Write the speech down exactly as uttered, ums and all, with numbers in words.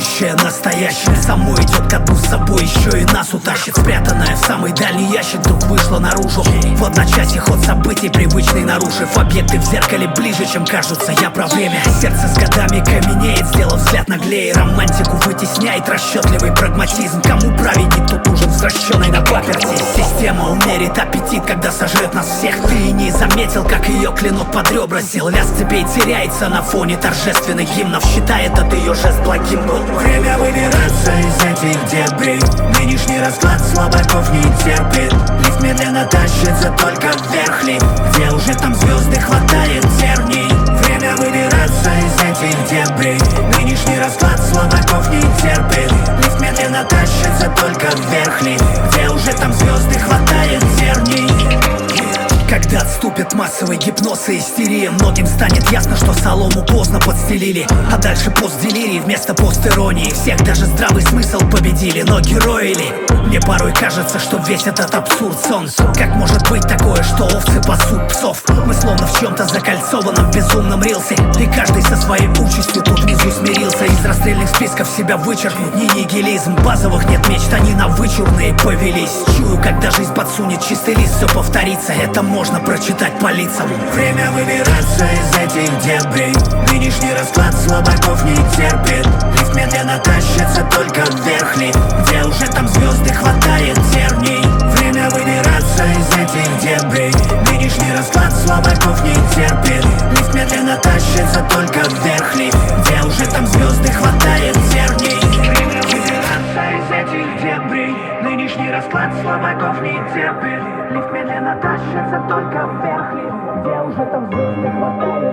будущее настоящее само идет ко дну, с собой еще и нас утащит. Спрятанное в самый дальний ящик вдруг вышло наружу. В одночасье ход событий привычный нарушив. Объекты в зеркале ближе, чем кажутся. Я про время. Сердце с годами каменеет, сделав взгляд наглее. Романтику вытесняет расчетливый прагматизм. Кому праведник, тот ужин взращенный на паперти. Система умерит аппетит, когда сожрет нас всех. Ты и не заметил, как ее клинок под ребра сел. Лязг цепей теряется на фоне торжественных гимнов. Считай этот ее жест благим был. Время выбираться из этих дебрей. Нынешний расклад слабаков не терпит. Лифт медленно тащится только вверх ли, где уже там звезды хватает терний. Время выбираться из этих дебрей. Нынешний расклад слабаков не терпит. Лифт медленно тащится только вверх ли, где уже там звезды хватает терний. Когда отступит массовый гипноз и истерия, многим станет ясно, что солому поздно подстелили. А дальше постделирий вместо постиронии. Всех даже здравый смысл победили, но герои ли? Мне порой кажется, что весь этот абсурд сон. Как может быть такое, что овцы пасут псов? Мы словно в чем-то закольцованном безумном рилсе, и каждый со своей участью тут внизу смирился. Из расстрельных списков себя вычеркнуть не нигилизм. Базовых нет мечт, они на вычурные повелись. Чую, когда жизнь подсунет чистый лист, все повторится. Это можно прочитать по лицам. Время выбираться из этих дебрей. Нынешний расклад слабаков не терпит. Лифт медленно тащится только вверх ли, где уже там звезды хватает терний. Время выбираться из этих дебрей. Нынешний расклад слабаков не терпит. Лифт медленно тащится только вверх ли, где уже там звезды хватает терний. Время выбираться из этих дебрей. Нынешний расклад слабаков не терпит. Лифт медленно тащится только вверх ли, где уже там звезды хватает.